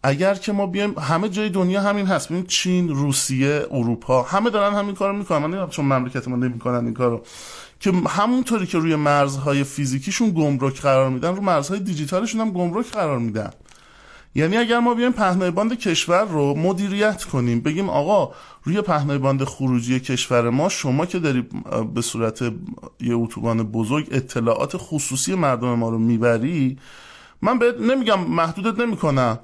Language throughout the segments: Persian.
اگر که ما بیایم همه جای دنیا همین هست، ببین چین، روسیه، اروپا همه دارن همین کارو میکنن. من نمیدونم چون مملکت ما نمیکنن این کارو، که همونطوری که روی مرزهای فیزیکیشون گمرک قرار میدن، رو مرزهای دیجیتالشون هم گمرک قرار میدن. یعنی اگر ما بیایم پهنای باند کشور رو مدیریت کنیم، بگیم آقا روی پهنای باند خروجی کشور ما شما که داری به صورت یه اتوبان بزرگ اطلاعات خصوصی مردم ما رو میبری، من بهت نمیگم محدودت نمیکنم،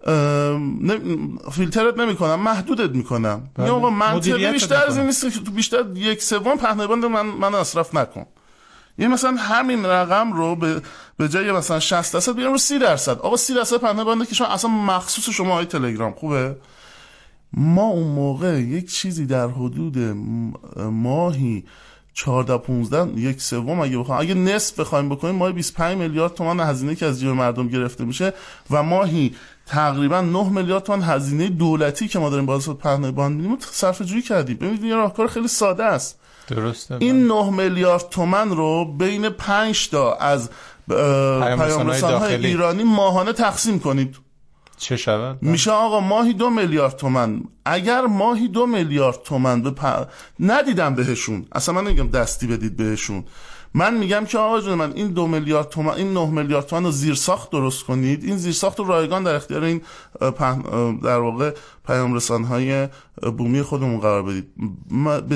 فیلترت نمیکنم، محدودت میکنم. میگم آقا منطقی بیشتر از این نیست که تو بیشتر 1/3 پهنای باند من اصراف نکن. یعنی مثلا همین رقم رو به جای مثلا 60% بیارم رو 30%. آقا 30% پهنای باند که شما اصلا مخصوص شما های تلگرام خوبه. ما اون موقع یک چیزی در حدود ماهی 14-15 1/3 اگه نصف بخوایم بکنیم، ماهی 25 میلیارد تومان هزینه که از جیب مردم گرفته میشه و ماهی تقریبا 9 میلیارد تومان هزینه دولتی که ما داریم با واسطه پهنای باند میدیم صرفه جویی کردیم. ببینید یه راهکار خیلی ساده است. درسته. این 9 میلیارد تومان رو بین 5 تا از پیام‌رسان‌های ایرانی ماهانه تقسیم کنید. چه شود؟ میشه آقا ماهی 2 میلیارد تومان. اگر ماهی 2 میلیارد تومان ندیدم بهشون، اصلا من نمیگم دستی بدید بهشون، من میگم که آقا جون من این 2 میلیارد تومان، این 9 میلیارد تومان رو زیرساخت درست کنید، این زیرساخت رو رایگان در اختیار این در واقع پیام‌رسان‌های بومی خودمون قرار بدید. به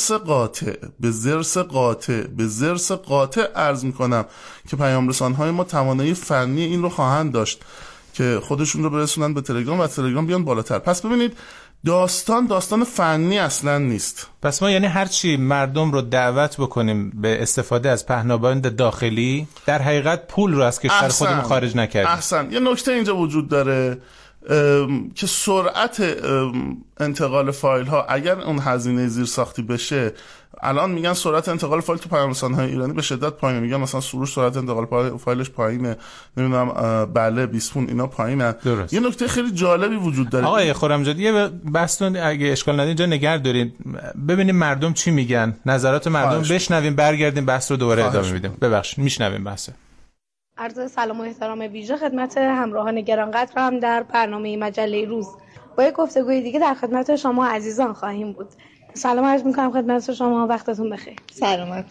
زرس قاطع عرض میکنم که پیام‌رسان‌های ما توانایی فنی این رو خواهند داشت که خودشون رو برسونن به تلگرام و تلگرام بیان بالاتر. پس ببینید داستان فنی اصلا نیست. پس ما یعنی هرچی مردم رو دعوت بکنیم به استفاده از پهنابند داخلی، در حقیقت پول رو از کشور خودمون خارج نکردیم. احسن. یه نکته اینجا وجود داره که سرعت انتقال فایل ها اگر اون هزینه زیر ساختی بشه، الان میگن سرعت انتقال فایل تو پیام‌رسان‌های ایرانی به شدت پایینه. میگن مثلا سروش سرعت انتقال فایلش پایینه، نمیدونم بله 20 اینا پایینه. یه نکته خیلی جالبی وجود داره. آقای خرم‌زاده یه بحثتون اگه اشکال نداره اینجا نگه دارین، ببینیم مردم چی میگن، نظرات مردم بشنویم، برگردیم بحث رو دوباره ادامه میدیم. ببخشید میشنویم بحث. عرض سلام و احترام ویژه خدمت همراهان گرانقدر هم در برنامه مجله روز. با یک گفتگوی دیگه در خدمت شما عزیزان خواهیم بود. سلام عرض می‌کنم خدمت شما، وقتتون بخیر. سلام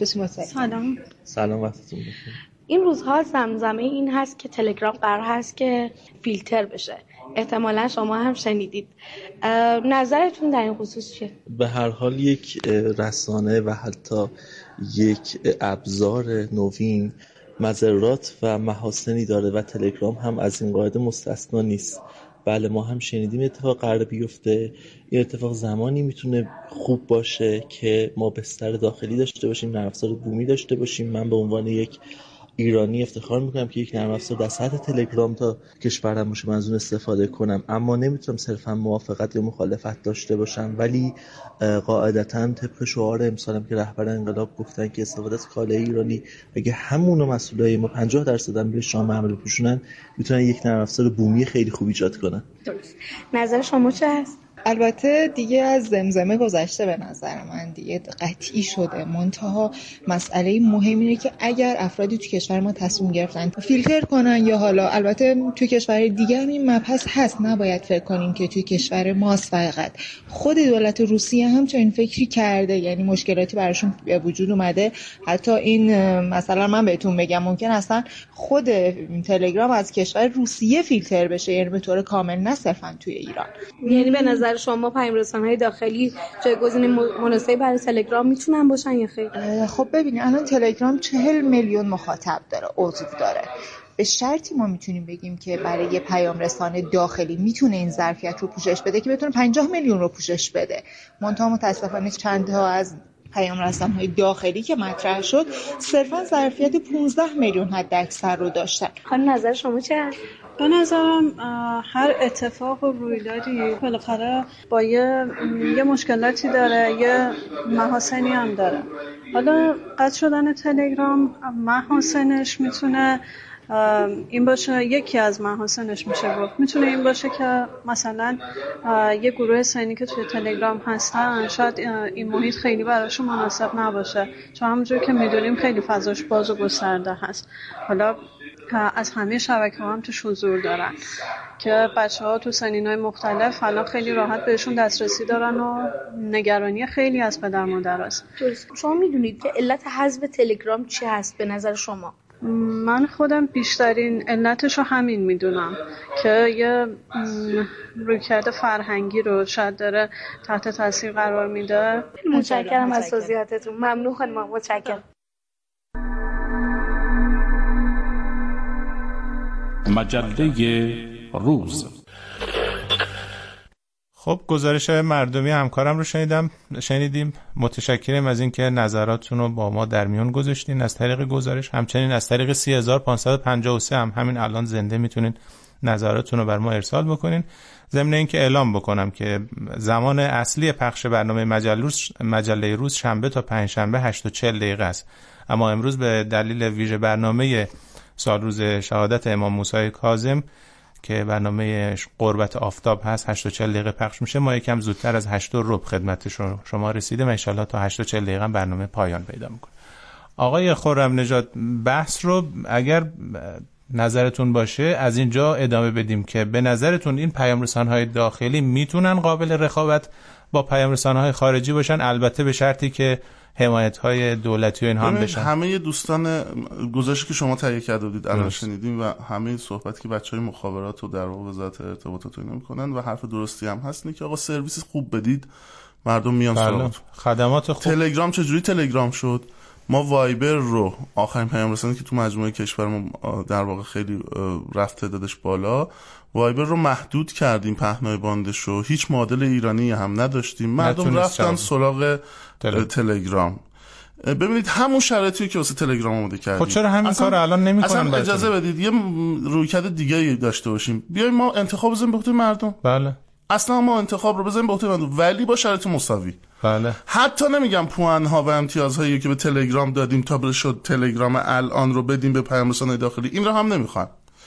وقتتون بخیر. این روزها زمزمه این هست که تلگرام قرار هست که فیلتر بشه. احتمالا شما هم شنیدید. نظرتون در این خصوص چیه؟ به هر حال یک رسانه و حتی یک ابزار نوین مضرات و محاسنی داره و تلگرام هم از این قاعده مستثنا نیست. بله ما هم شنیدیم اتفاق قرار بیفته. این اتفاق زمانی میتونه خوب باشه که ما بستر داخلی داشته باشیم، نرم افزار بومی داشته باشیم. من به عنوان یک ایرانی افتخار میکنم که یک نرم افزار در سطح تلگرام تا کشورم باشه، من از اون استفاده کنم، اما نمیتونم صرفا موافقت یا مخالفت داشته باشم. ولی قاعدتا طبق شعار امسالم که رهبر انقلاب گفتن که استفاده از کالای ایرانی، اگه همون مسئولای ما 50% هم به شام عمل بپوشونن، میتونن یک نرم افزار بومی خیلی خوب ایجاد کنن. درست. نظر شما چه هست؟ البته دیگه از زمزمه گذشته به نظر من، دیگه قطعی شده. منتها مسئله مهم اینه که اگر افرادی تو کشور ما تصمیم گرفتن فیلتر کنن، یا حالا البته تو کشور دیگه هم این مبحث هست، نباید فکر کنیم که توی کشور ماست فقط. خود دولت روسیه هم چنین فکری کرده، یعنی مشکلاتی براشون به وجود اومده. حتی این مثلا من بهتون بگم ممکن اصلا خود تلگرام از کشور روسیه فیلتر بشه، یعنی به طور کامل، نه صرفا توی ایران. یعنی به نظر شما پیام‌رسان‌های داخلی جایگزین مناسبی برای تلگرام میتونن باشن یا خیر؟ خب ببینید الان تلگرام 40 میلیون مخاطب داره، عضو داره. به شرطی ما میتونیم بگیم که برای یه پیام رسانه داخلی میتونه این ظرفیت رو پوشش بده که بتونه 50 میلیون رو پوشش بده. منتها متاسفانه چند تا از پیام رسانه‌های داخلی که مطرح شد صرفا ظرفیت 15 میلیون حد اکثر رو داشتن. خانم نظر شما چه هست؟ به نظرم هر اتفاق و رویدادی بالاخره با یه مشکلاتی داره، یه محاسنی هم داره. حالا قطع شدن تلگرام محاسنش میتونه این باشه، یکی از محاسنش میشه گفت میتونه این باشه که مثلا یه گروه سنی که توی تلگرام هستن شاید این محیط خیلی براشون مناسب نباشه، چون همونجور که میدونیم خیلی فضاش باز و گسترده هست. حالا از همه شبکه‌ها هم توش حضور دارن. که بچه‌ها تو سنین‌های مختلف الان خیلی راحت بهشون دسترسی دارن و نگرانی خیلی از پدر مادر است. شما میدونید که علت حذف تلگرام چی هست به نظر شما؟ من خودم بیشترین علتش رو همین میدونم که یه رویکرد فرهنگی رو شاید داره تحت تاثیر قرار میده. متشکرم از توضیحاتتون. ممنون خانم. متشکرم. مجله روز. خب گزارش مردمی همکارم رو شنیدیم. متشکرم از اینکه نظراتتون رو با ما در میون گذاشتین از طریق گزارش. همچنین از طریق 3553 هم همین الان زنده میتونین نظراتتون رو بر ما ارسال بکنین. ضمن اینکه اعلام بکنم که زمان اصلی پخش برنامه مجله روز شنبه تا پنجشنبه 8:40 است، اما امروز به دلیل ویژه برنامه سال روز شهادت امام موسی کاظم که برنامه قربت آفتاب هست 8:40 پخش میشه. ما یکم زودتر از 8:15 خدمت شما رسیدیم. ان شاءالله تا 8:40 برنامه پایان پیدا میکنه. آقای خرم نژاد، بحث رو اگر نظرتون باشه از اینجا ادامه بدیم که به نظرتون این پیام رسان‌های داخلی میتونن قابل رقابت با پیام رسان‌های خارجی باشن، البته به شرطی که حمایت‌های دولتی و اینها هم بشن. همه دوستان گزارشی که شما تهیه کرده بودید الان شنیدیم و همه صحبتی که بچهای مخابرات و در واقع وزارت ارتباطات اینا میکنن و حرف درستی هم هست اینه که آقا سرویس خوب بدید مردم میان سراغتون. خدمات خوب. تلگرام چجوری تلگرام شد؟ ما وایبر رو آخرین پیام رسانی که تو مجموعه کشور ما در واقع خیلی رفت دادش بالا، وایبر رو محدود کردیم پهنای باندش رو، هیچ معادل ایرانی هم نداشتیم، مردم رفتن سراغ تلگرام. ببینید همون شرایطی که واسه تلگرام آماده کردیم. خب چرا همین کارو الان نمی‌کنن؟ اصلا اجازه بدید یه رویکرد دیگه داشته باشیم. بیایم ما انتخاب بزنیم به عهده مردم. بله. اصلا ما انتخاب رو بزنیم به عهده مردم ولی با شرایط مساوی. بله. حتی نمیگم پوان‌ها و امتیازهایی که به تلگرام دادیم تا شد تلگرام الان رو بدیم به پیام رسان‌های داخلی، این رو هم نمیخوام.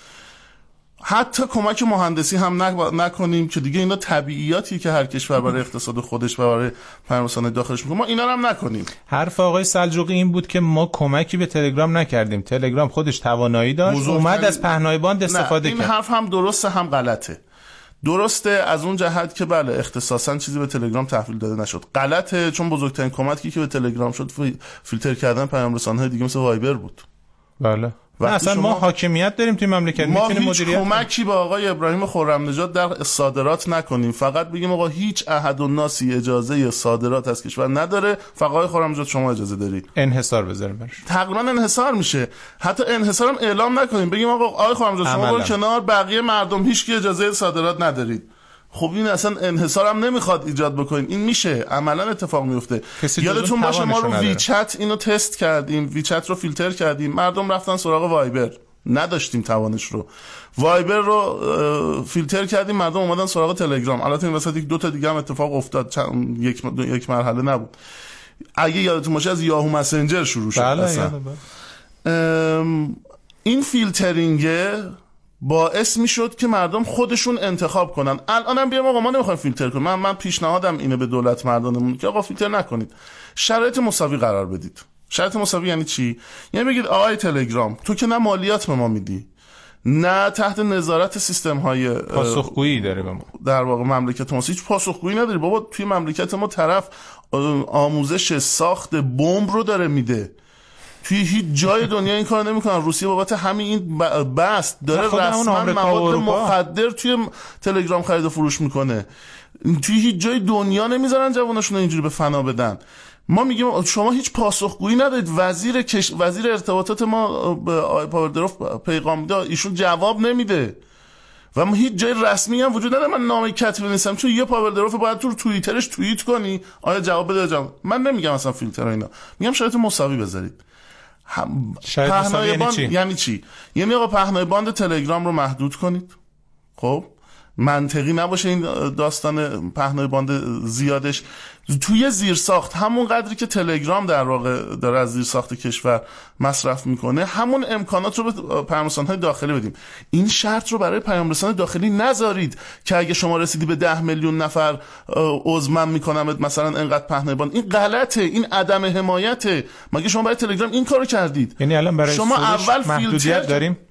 حتی کمک مهندسی هم نکنیم که دیگه اینا طبیعیاتی که هر کشور برای اقتصاد خودش و برای پیام رسان‌های داخلش میکنه، ما اینا رو هم نکنیم. حرف آقای سلجوقی این بود که ما کمکی به تلگرام نکردیم، تلگرام خودش توانایی داشت اومد از پهنای باند استفاده کرد. این حرف هم درسته هم غلطه. درسته از اون جهت که بله اختصاصا چیزی به تلگرام تحویل داده نشد. غلطه چون بزرگترین کمکی که به تلگرام شد فیلتر کردن پیام رسان‌های دیگه مثل وایبر بود. بله. اصلا ما حاکمیت داریم توی مملکت، میتونیم مدیریت کنیم. ما هیچ کمکی به آقای ابراهیم خرم‌نژاد در صادرات نکنیم، فقط بگیم آقا هیچ احد و ناسی اجازه صادرات از کشور نداره، فقط آقای خرم‌نژاد شما اجازه دارید. انحصار بذاریم براش. تقریبا انحصار میشه. حتی انحصار هم اعلام نکنیم، بگیم آقا آقای خرم‌نژاد شما برو کنار، بقیه مردم هیچ کی اجازه صادرات ندارید. خب این اصلا انحصار هم نمیخواد ایجاد بکنین، این میشه عملا اتفاق میفته. یادتون باشه ما رو ویچت اینو تست کردیم، ویچت رو فیلتر کردیم، مردم رفتن سراغ وایبر، نداشتیم توانش رو. وایبر رو فیلتر کردیم، مردم اومدن سراغ تلگرام. البته این وسط دو تا دیگه هم اتفاق افتاد، یک مرحله نبود. اگه یادتون باشه از یاهو مسنجر شروع شد. بله این فیلترینگ باعث میشد که مردم خودشون انتخاب کنن. الانم بیام آقا ما نمیخوایم فیلتر کنیم. من پیشنهادم اینه به دولت مردانمون که آقا فیلتر نکنید، شرایط مساوی قرار بدید. شرایط مساوی یعنی چی؟ یعنی بگید آقای تلگرام تو که نه مالیات به ما میدی، نه تحت نظارت سیستم های پاسخگویی داره به ما، در واقع مملکت ما هیچ پاسخگویی نداری. بابا توی مملکت ما طرف آموزش ساخت بمب رو داره میده، توی هیچ جای دنیا این کار نمیکنن. روسیه بابت همین این بست داره رسما مواد مخدر توی تلگرام خرید و فروش میکنه. توی هیچ جای دنیا نمیذارن جواناشون اینجوری به فنا بدن. ما میگیم شما هیچ پاسخگویی ندارید. وزیر ارتباطات ما به آقای پاوردروف پیغام میده، ایشون جواب نمیده و ما هیچ جای رسمی هم وجود نداره. من نامه کتبی نیستم چون یه پاوردروف باید تو توییترش توییت کنی آیا جواب بده جواب. من نمیگم اصلا فیلتر اینا، میگم شرایط مساوی بذارید. پهنای باند یعنی چی؟ یعنی آقا پهنای باند تلگرام رو محدود کنید. خب منطقی نباشه این داستان پهنای باند زیادش توی زیرساخت همون قدری که تلگرام در واقع داره از زیرساخت کشور مصرف میکنه، همون امکانات رو به پیام رسان‌های داخلی بدیم. این شرط رو برای پیام رسان داخلی نذارید که اگه شما رسیدی به 10 میلیون نفر عضو میکنم مثلا انقدر پهنای باند. این غلطه، این عدم حمایته. مگه شما برای تلگرام این کارو کردید؟ یعنی الان برای شما اول محدودیت داریم؟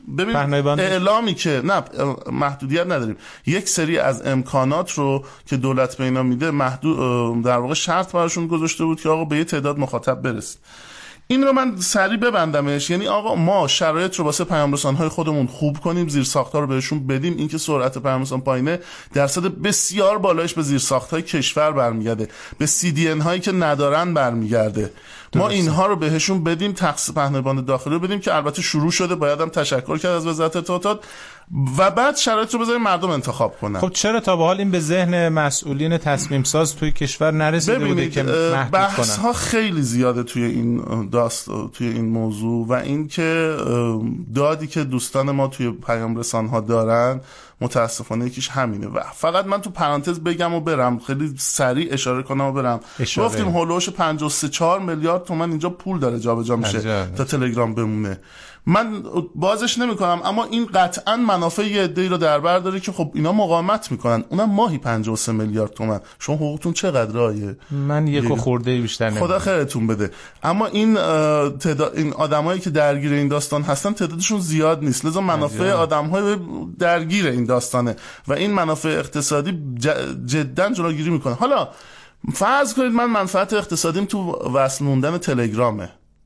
ببین اعلامی که نه محدودیت نداریم، یک سری از امکانات رو که دولت به اینا میده محدود، در واقع شرط براشون گذاشته بود که آقا به یه تعداد مخاطب برسید. این رو من سریع ببندمش. یعنی آقا ما شرایط رو واسه پیام رسان‌های خودمون خوب کنیم، زیرساخت‌ها رو بهشون بدیم. اینکه سرعت پیام رسان پایینه درصد بسیار بالایش به زیرساخت‌های کشور برمیگرده، به CDN هایی که ندارن برمیگرده. ما اینها رو بهشون بدیم، تخصیص پهنه‌باند داخلی رو بدیم که البته شروع شده، باید هم تشکر کرد از وزارت ارتباطات، و بعد شرایط رو بذاریم مردم انتخاب کنن. خب چرا تا به حال این به ذهن مسئولین تصمیم ساز توی کشور نرسیده بوده که محدود کنن؟ بحث ها خیلی زیاده توی این موضوع، و این که دادی که دوستان ما توی پیام رسان ها دارن متاسفانه یکیش همینه. و فقط من تو پرانتز بگم و برم، خیلی سریع اشاره کنم و برم. گفتیم هولوش 53-4 میلیارد تومان اینجا پول داره جابجا میشه تا تلگرام بمونه. من بازش نمی کنم، اما این قطعا منافع یه عده‌ای رو در بر داره که خب اینا مقاومت میکنن. اونم ماهی 53 میلیارد تومان. شما حقوقتون چقدر آیه؟ من یک خورده بیشتر نمیدونم. خدا خیرتون بده. اما این آدمایی که درگیر این داستان هستن تعدادشون زیاد نیست، لذا منافع آدم‌های درگیر این داستانه و این منافع اقتصادی جدا جلوگیری میکنه. حالا فرض کنید من منفعت اقتصادیم تو وصل موندن تلگرامه،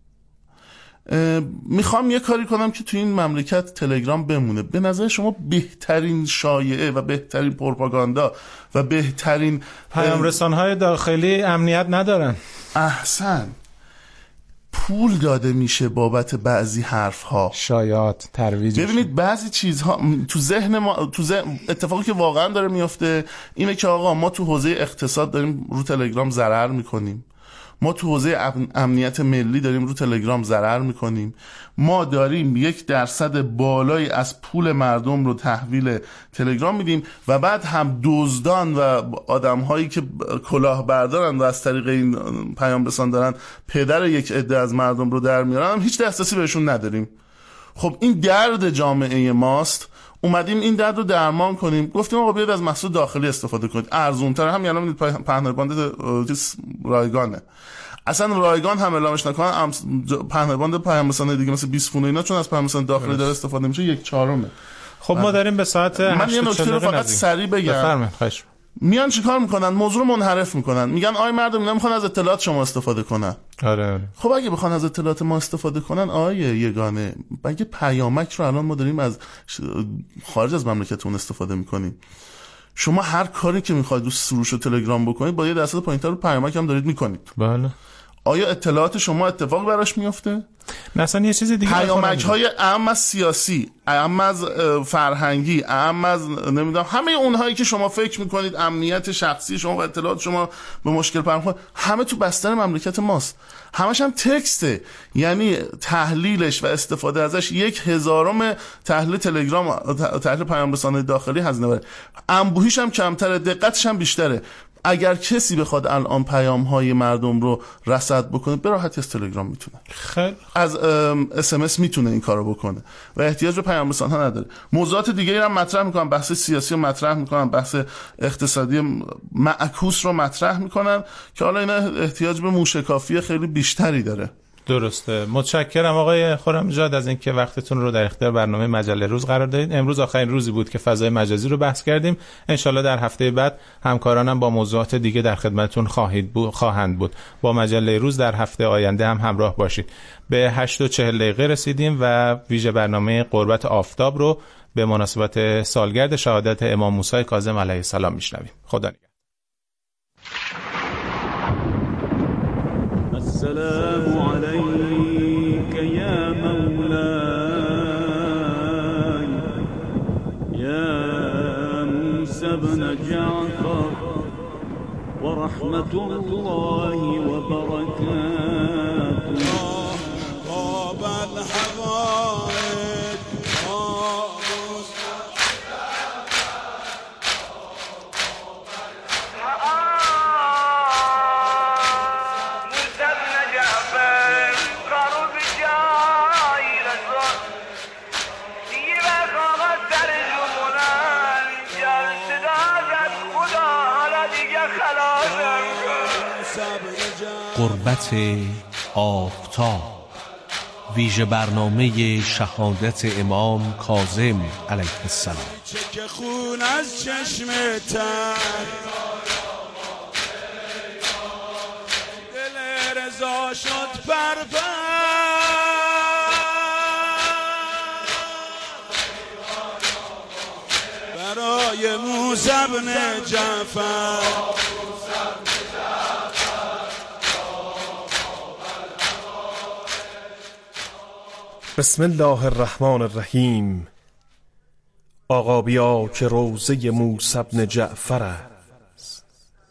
میخوام یه کاری کنم که تو این مملکت تلگرام بمونه. به نظر شما بهترین شایعه و بهترین پروپاگاندا و بهترین پیام رسان‌های داخلی امنیت ندارن؟ احسن، پول داده میشه بابت بعضی حرف‌ها، شایعات، ترویج. ببینید بعضی چیزها تو ذهن ما، اتفاقی که واقعا داره میفته اینه که آقا ما تو حوزه اقتصاد داریم رو تلگرام ضرر میکنیم، ما تو حوزه امنیت ملی داریم رو تلگرام ضرر میکنیم، ما داریم 1% بالایی از پول مردم رو تحویل تلگرام میدیم و بعد هم دزدان و آدم‌هایی که کلاه بردارن و از طریق این پیام رسان دارن پدر یک عده از مردم رو در میارن، هم هیچ دسترسی بهشون نداریم. خب این درد جامعه ماست، اومدیم این درد رو درمان کنیم. گفتیم آقا بیاید از محصول داخلی استفاده کنید، ارزون‌تر. هم یعنی پهنه‌باند رایگانه، اصلا رایگان هم اعلامش نکنن، پهنه‌باند پیام رسان‌های دیگه مثل 20 خونه اینا چون از پیام رسان داخلی داره استفاده میشه 1/4. خب ما داریم به ساعت 8:40 من یه نکته رو فقط سریع بگم. بفرمایید. میان چیکار میکنن؟ موضوع رو منحرف میکنن، میگن آی مردم اینا میخوان از اطلاعات شما استفاده کنن. آره. خب اگه بخوان از اطلاعات ما استفاده کنن، آیه یگانه، بگه پیامک رو الان ما داریم از خارج از مملکتمون استفاده میکنیم. شما هر کاری که میخواید رو سروش و تلگرام بکنید با یه درصد پایینتر رو پیامک هم دارید میکنید. بله. آیا اطلاعات شما اتفاق براش میفته؟ نه اصلا یه چیز دیگه. پیامک های اهم از سیاسی، اهم از فرهنگی، اهم از نمیدونم همه اونهایی که شما فکر میکنید امنیت شخصی شما و اطلاعات شما به مشکل پرخوره، همه تو بستر مملکت ماست، همش هم تکسته. یعنی تحلیلش و استفاده ازش 1/1000 تحلیل تلگرام، تحلیل پیام رسانه داخلی هزینه بره. انبوهیش هم کمتره، دقتش هم بیشتره. اگر کسی بخواد الان پیام‌های مردم رو رصد بکنه، به راحتی از تلگرام میتونه، از SMS میتونه این کارو بکنه و احتیاج به پیام رسان‌ها نداره. موضوعات دیگه‌ای هم مطرح میکنن، بحث سیاسی رو مطرح میکنن، بحث اقتصادی معکوس رو مطرح میکنن که حالا اینا احتیاج به موشکافی خیلی بیشتری داره. درسته. متشکرم آقای خرم‌نژاد از اینکه وقتتون رو در اختیار برنامه مجله روز قرار دادید. امروز آخرین روزی بود که فضای مجازی رو بحث کردیم. انشالله در هفته بعد همکارانم با موضوعات دیگه در خدمتتون خواهند بود. با مجله روز در هفته آینده هم همراه باشید. به 8:40 رسیدیم و ویژه برنامه قربت آفتاب رو به مناسبت سالگرد شهادت امام موسی کاظم علیه السلام میشنویم. خدا نگهدار. السلام عليك يا مولاي يا موسى بن جعفر ورحمة الله وبركاته. طاب الحبائب قربت آفتاب ویژه برنامه شهادت امام کاظم علیه السلام. که خون از چشم تر دل رضا شد پرپر برای موسی بن جعفر. بسم الله الرحمن الرحیم. آقا بیا که روضه موسی بن جعفر است،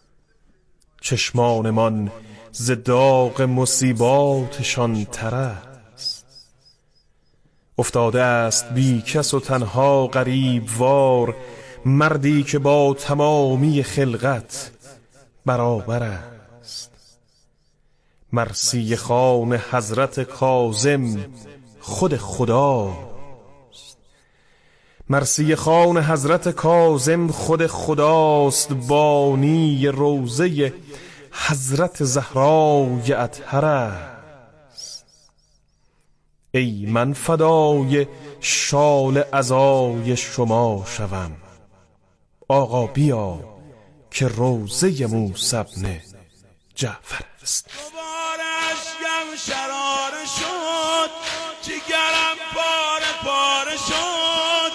چشمانمان ز داغ مصیباتشان تر است. افتاده است بی کس و تنها غریب وار، مردی که با تمامی خلقت برابر است. مرسی خان حضرت کاظم خود خداست، مرسی خان حضرت کاظم خود خداست. بانی روضه حضرت زهرای اطهر است. ای من فدای شال عزای شما شوم، آقا بیا که روضه موسی بن جعفر است. شراره شد جگرم پاره پاره شد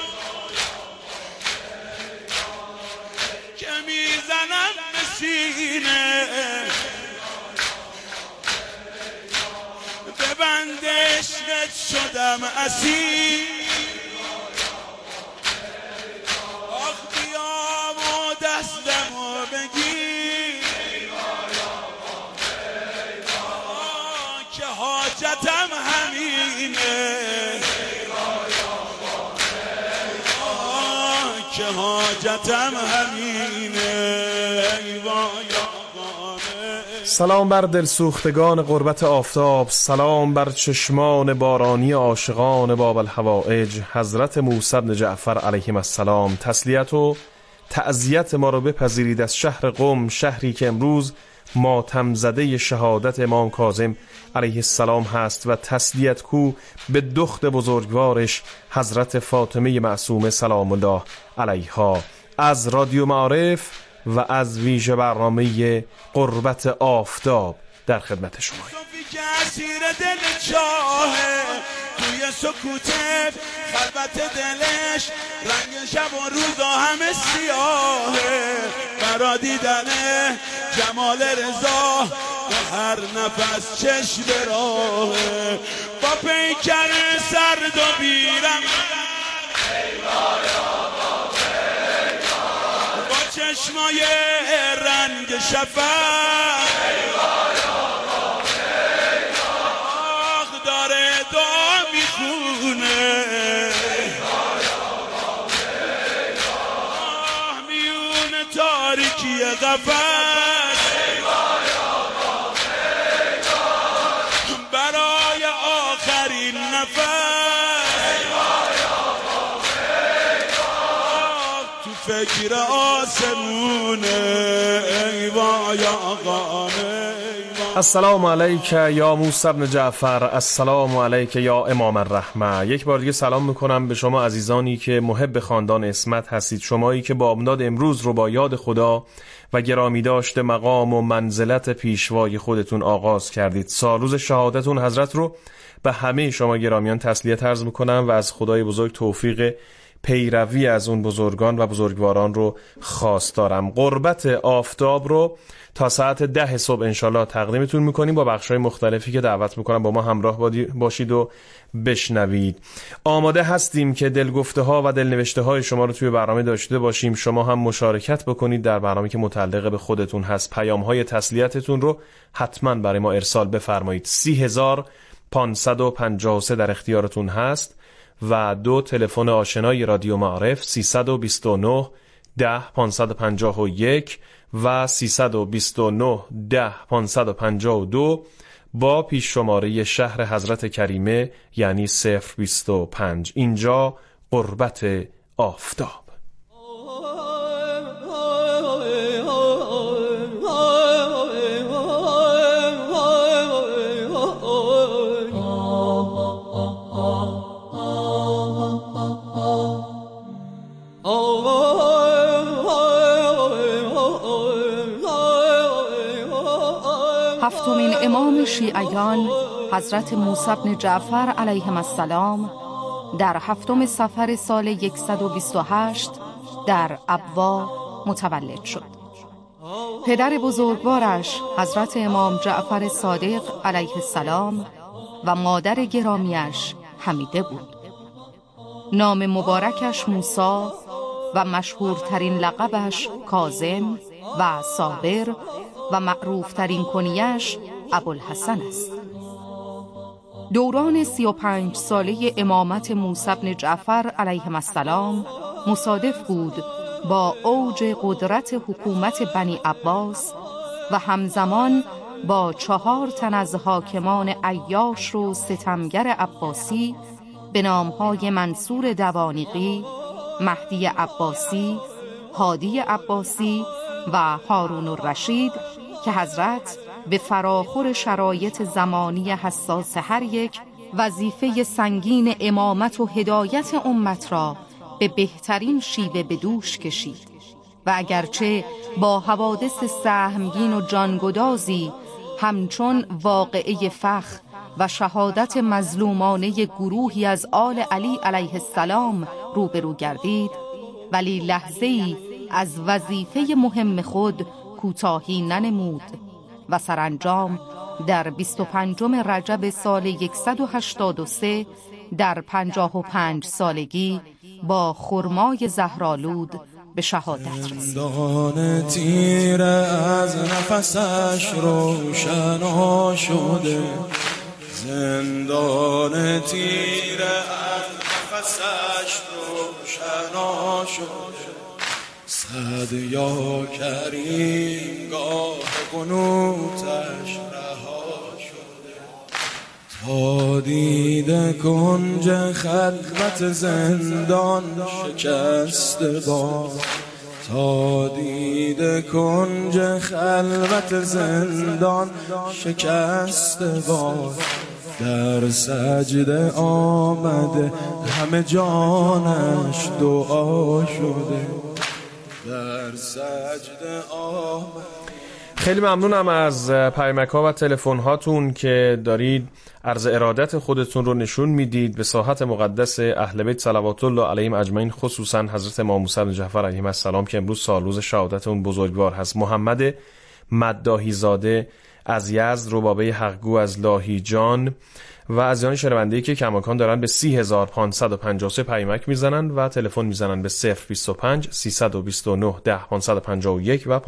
که میزنم به سینه به بند عشقت شدم اسیر. آخ بیام و دستمو بگیر که حاجتم همینه، که حاجتم همینه. سلام بر دلسوختگان قربت آفتاب، سلام بر چشمان بارانی عاشقان باب الحوائج حضرت موسی بن جعفر علیهم السلام. تسلیت و تعزیت ما رو بپذیرید از شهر قم، شهری که امروز ماتم زده شهادت امام کاظم علیه السلام هست و تسلیت کو به دخت بزرگوارش حضرت فاطمه معصومه سلام الله علیها. از رادیو معارف و از ویژه برنامه قربت آفتاب در خدمت شما. توی سکوت خلوت دلش رنگ شب و روزا همه سیاهه، برا دیدن جمال رضا و هر نفس چشم راهه. با پیکر سرد و بیرم با چشمای رنگ شفق داره دعا میخونه، میون تاریکی قفس برای آخرین نفس تو فکر آسمونه. ای وای آقامه. السلام علیک یا موسی بن جعفر، السلام علیک یا امام الرحمه. یک بار دیگه سلام میکنم به شما عزیزانی که محب خاندان اسمت هستید، شمایی که با امداد امروز رو با یاد خدا و گرامی داشته مقام و منزلت پیشوای خودتون آغاز کردید. سالروز شهادتون حضرت رو به همه شما گرامیان تسلیت عرض میکنم و از خدای بزرگ توفیق پیروی از اون بزرگان و بزرگواران رو خواستارم. قربت آفتاب رو تا ساعت 10 صبح انشالله تقدیمتون میکنیم با بخشای مختلفی که دعوت میکنم با ما همراه باشید و بشنوید. آماده هستیم که دلگفته ها و دلنوشته های شما رو توی برنامه داشته باشیم. شما هم مشارکت بکنید در برنامه که متعلق به خودتون هست. پیام های تسلیتتون رو حتما برای ما ارسال بفرمایید. 30553 در اختیارتون هست و 2 تلفن آشنای رادیو معارف 329 10 551 و 329 10 552 با پیش شماره شهر حضرت کریمه یعنی 025. اینجا قربت آفتاب. هفتمین امام شیعیان حضرت موسی بن جعفر علیه السلام در 7 صفر سال 128 در ابوا متولد شد. پدر بزرگوارش حضرت امام جعفر صادق علیه السلام و مادر گرامیش حمیده بود. نام مبارکش موسی و مشهورترین لقبش کاظم و صابر و معروفترین کنیش ابوالحسن است. دوران 35 ساله امامت موسی بن جعفر علیه السلام مصادف بود با اوج قدرت حکومت بنی عباس و همزمان با 4 تن از حاکمان عیاش و ستمگر عباسی به نامهای منصور دوانیقی، مهدی عباسی، هادی عباسی و هارون الرشید که حضرت به فراخور شرایط زمانی حساس هر یک وظیفه سنگین امامت و هدایت امت را به بهترین شیوه به دوش کشید و اگرچه با حوادث سهمگین و جانگدازی همچون واقعه فخ و شهادت مظلومانه گروهی از آل علی علیه السلام روبرو گردید، ولی لحظه‌ای از وظیفه مهم خود کوتاهی ننمود و سرانجام در 25 رجب سال 183 در 55 سالگی با خرمای زهرآلود به شهادت رسید. زندان تیره از نفسش روشن شده، زندان تیره از نفسش روشن شده، صد یا کریم گاه قنوتش رها شده، تا دیده کنج خلوت زندان شکسته باد، تا دیده کنج خلوت زندان شکسته باد، در سجده آمده همه جانش دعا شده، در سجده آمده. خیلی ممنونم از پیامک‌ها و تلفن‌هاتون که دارید عرض ارادت خودتون رو نشون میدید به ساحت مقدس اهل بیت صلوات الله علیهم اجمعین، خصوصا حضرت امام موسی بن جعفر علیه السلام که امروز سال روز شهادت اون بزرگوار هست. محمد مداحی زاده از یزد، ربابه حقگو از لاهیجان و از یان شنونده‌ای که کماکان دارن به 30553 پیامک میزنن و تلفن میزنن به 025 329 10 551 و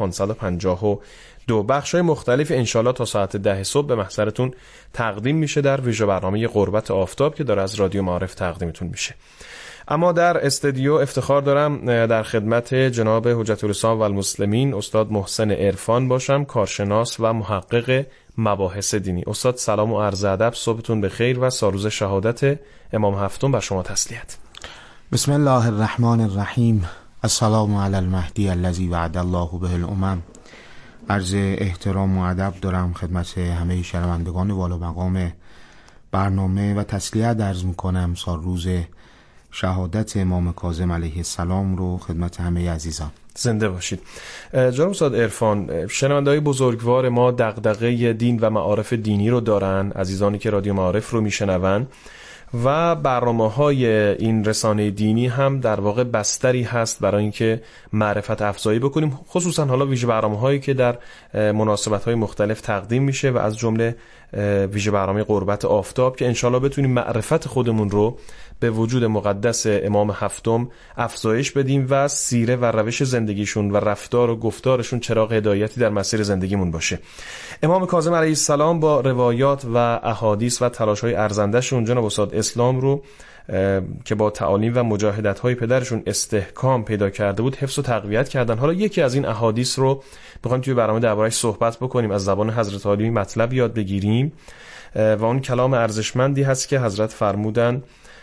552. بخش‌های مختلف انشالله تا ساعت 10 صبح به محضرتون تقدیم میشه در ویژه برنامه قربت آفتاب که داره از رادیو معارف تقدیمتون میشه. اما در استودیو افتخار دارم در خدمت جناب حجت الاسلام و المسلمین استاد محسن عرفان باشم، کارشناس و محقق مباحث دینی. استاد سلام و عرض ادب، صبحتون بخیر و سالروز شهادت امام هفتم بر شما تسلیت. بسم الله الرحمن الرحیم. السلام علی المهدی الذی وعد الله به الامم. عرض احترام و ادب دارم خدمت همه شنوندگان والا مقام برنامه و تسلیت عرض میکنم سالروز شهادت امام کاظم علیه السلام رو خدمت همه عزیزان. زنده باشید. جناب استاد عرفان، شنونده‌های بزرگوار ما دغدغه دین و معارف دینی رو دارن، عزیزانی که رادیو معارف رو میشنون و برنامه‌های این رسانه دینی هم در واقع بستری هست برای اینکه معرفت افزایی بکنیم، خصوصا حالا ویژه برنامه‌هایی که در مناسبت‌های مختلف تقدیم میشه و از جمله ویژه برنامه قربت آفتاب که انشالله بتونیم معرفت خودمون رو به وجود مقدس امام هفتم افزایش بدیم و سیره و روش زندگیشون و رفتار و گفتارشون چراغ هدایتی در مسیر زندگیمون باشه. امام کاظم علیه السلام با روایات و احادیث و تلاش‌های ارزنده‌شون جناب استاد اسلام رو که با تعالیم و مجاهدت‌های پدرشون استحکام پیدا کرده بود حفظ و تقویت کردن. حالا یکی از این احادیث رو بخوایم توی برنامه درباره‌اش صحبت بکنیم، از زبان حضرت علی مطلب یاد بگیریم و اون کلام ارزشمندی هست که حضرت فرمودن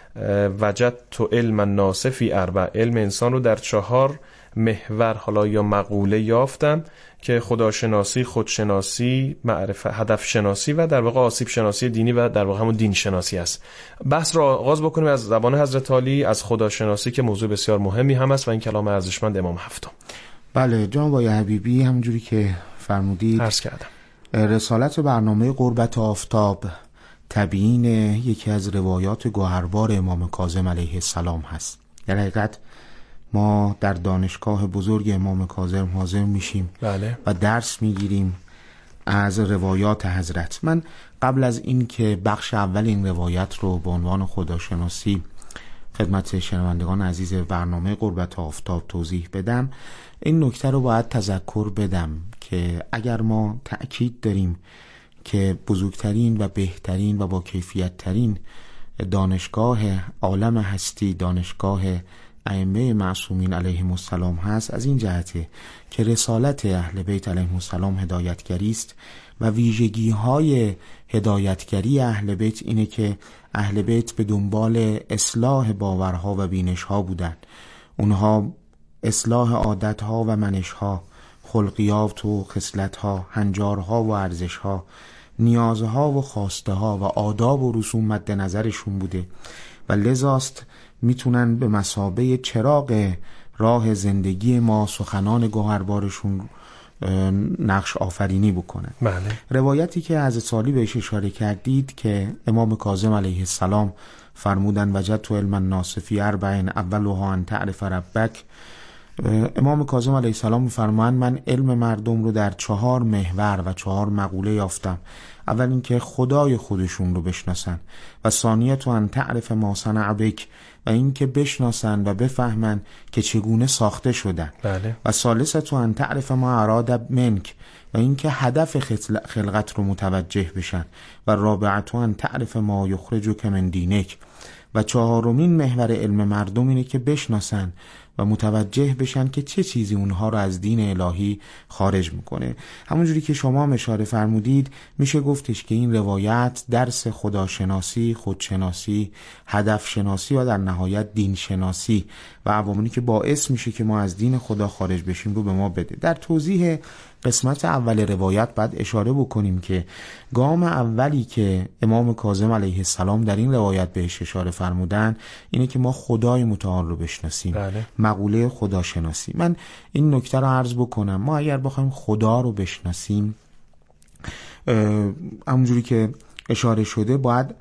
وجدت علم الناس فی اربع، علم انسان رو در 4 محور حالا یا مقوله یافتم که خداشناسی، خودشناسی، معرفت، هدف شناسی و در واقع آسیب شناسی دینی و در واقع همون دین شناسی است. بحث را آغاز بکنیم از زبان حضرت علی از خداشناسی که موضوع بسیار مهمی هم است و این کلام ارزشمند امام هفتم. بله جناب آقای حبیبی، همونجوری که فرمودید عرض کردم رسالت برنامه قربت آفتاب تبیین یکی از روایات گوهربار امام کاظم علیه السلام هست. در حقیقت ما در دانشگاه بزرگ امام کاظم حاضر میشیم و درس میگیریم از روایات حضرت. من قبل از این که بخش اول این روایت رو به عنوان خداشناسی خدمت شنوندگان عزیز برنامه قربت آفتاب توضیح بدم، این نکته رو باید تذکر بدم که اگر ما تأکید داریم که بزرگترین و بهترین و با کیفیت ترین دانشگاه عالم هستی دانشگاه ائمه معصومین علیهم السلام هست، از این جهته که رسالت اهل بیت علیهم السلام هدایتگری است و ویژگی های هدایتگری اهل بیت اینه که اهل بیت به دنبال اصلاح باورها و بینشها بودن. اونها اصلاح عادتها و منشها، خلقیات و خصلتها، هنجارها و ارزشها، نیازها و خواسته-ها و آداب و رسوم مد نظرشون بوده و لذاست میتونن به مثابه چراغ راه زندگی ما سخنان گوهربارشون نقش آفرینی بکنن. روایتی که از سالی بهش اشاره کردید که امام کاظم علیه السلام فرمودن وجدت علم الناس فی اربع اولها ان تعرف ربک. امام کاظم علیه السلام می‌فرمایند من علم مردم رو در 4 محور و 4 مقوله یافتم. اول اینکه خدای خودشون رو بشناسن و ثانیه ان تعرف ما صنع بک و اینکه بشناسن و بفهمن که چگونه ساخته شدن. و ثالثه ان تعرف ما اراد منک و اینکه هدف خلقت رو متوجه بشن. و رابعه ان تعرف ما یخرجک من دینک و 4مین محور علم مردم اینه که بشناسن و متوجه بشن که چه چیزی اونها رو از دین الهی خارج میکنه. همونجوری که شما اشاره فرمودید میشه گفتش که این روایت درس خداشناسی، خودشناسی، هدف شناسی و در نهایت دین شناسی و عواملی که باعث میشه که ما از دین خدا خارج بشیم رو به ما بده. در توضیح قسمت اول روایت بعد اشاره بکنیم که گام اولی که امام کاظم علیه السلام در این روایت بهش اشاره فرمودن اینه که ما خدای متعال رو بشناسیم. مقوله خداشناسی. من این نکته رو عرض بکنم، ما اگر بخوایم خدا رو بشناسیم همونجوری که اشاره شده باید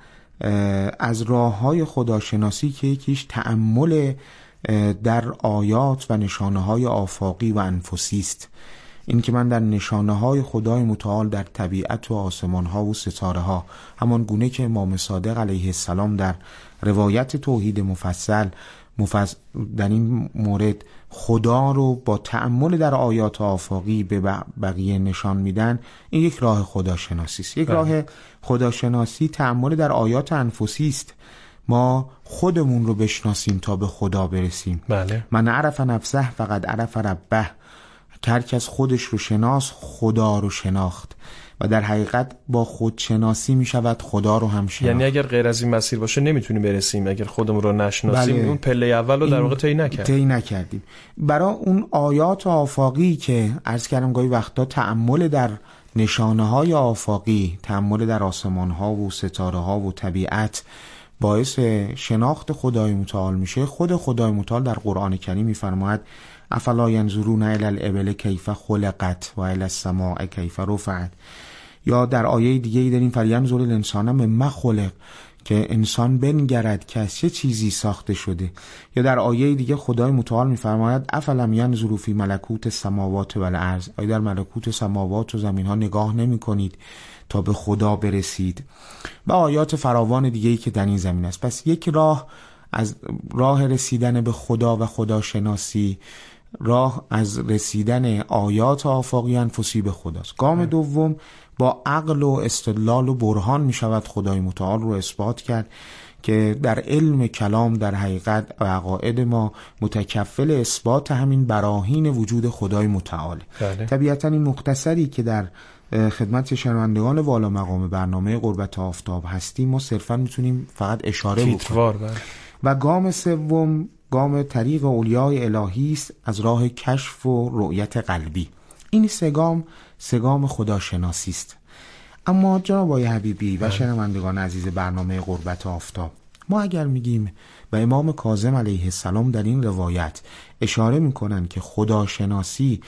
از راه‌های خداشناسی که یکیش تأمل در آیات و نشانه‌های آفاقی و انفسی است. این که من در نشانه‌های خدای متعال در طبیعت و آسمان‌ها و ستاره‌ها، همان گونه که امام صادق علیه السلام در روایت توحید مفصل در این مورد خدا رو با تأمل در آیات آفاقی به بقیه نشان میدن، این یک راه خداشناسی است. یک راه خداشناسی تأمل در آیات انفسی است، ما خودمون رو بشناسیم تا به خدا برسیم. من عرف نفسه فقط عرف ربه، هر کس خودش رو شناس خدا رو شناخت و در حقیقت با خودشناسی می شود خدا رو هم شناخت. یعنی اگر غیر از این مسیر باشه نمیتونیم برسیم، اگر خودمون رو نشناسیم اون پله اول رو در واقع طی نکردیم. برای اون آیات آفاقی که عرض کردم گاهی وقتا تأمل در نشانه های آفاقی، تأمل در آسمان ها و ستاره ها و طبیعت باعث شناخت خدای متعال میشه. خود خدای متعال در قرآن کریم میفرماید افلا ینظرون الی الابل کیف خلقت و الی السماء کیف رفعت. یا در آیه دیگه داریم فلینظر الانسان مما خلق، که انسان بنگرد که از چه چیزی ساخته شده. یا در آیه دیگه خدای متعال میفرماید افلم ینظروا فی ملکوت السماوات و الارض، آیا در ملکوت سماوات و زمین ها نگاه نمی کنید تا به خدا برسید. و آیات فراوان دیگه‌ای که در این زمین است. پس یک راه از راه رسیدن به خدا و خداشناسی، راه از رسیدن آیات آفاقی انفسی به خداست. گام دوم با عقل و استدلال و برهان می شود خدای متعال رو اثبات کرد که در علم کلام در حقیقت و عقاید ما متکفل اثبات همین براهین وجود خدای متعال. طبیعتا این مختصری که در خدمت شنوندگان والا مقام برنامه قربت آفتاب هستیم ما صرفا میتونیم فقط اشاره بکنیم. و گام سوم گام طریق اولیای الهی است از راه کشف و رؤیت قلبی. این سه گام خداشناسی است. اما جناب آقای حبیبی و شنوندگان عزیز برنامه قربت آفتاب، ما اگر میگیم و امام کاظم علیه السلام در این روایت اشاره میکنن که خداشناسی